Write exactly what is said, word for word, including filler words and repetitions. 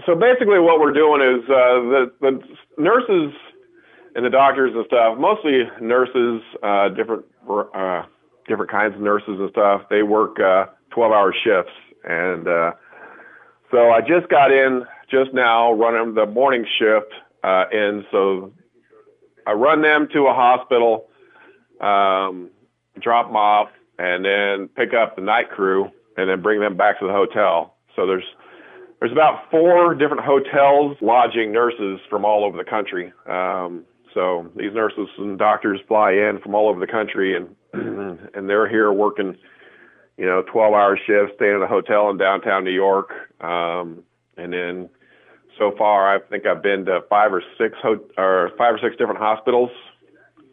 so basically what we're doing is uh, the, the nurses and the doctors and stuff, mostly nurses, uh, different uh, different kinds of nurses and stuff, they work uh, twelve-hour shifts. And uh, so I just got in just now running the morning shift uh, in, so I run them to a hospital, um, drop them off, and then pick up the night crew and then bring them back to the hotel. So there's there's about four different hotels lodging nurses from all over the country. Um, so these nurses and doctors fly in from all over the country, and and they're here working, you know, twelve-hour shifts, staying at a hotel in downtown New York. Um, and then so far, I think I've been to five or six ho- or five or six different hospitals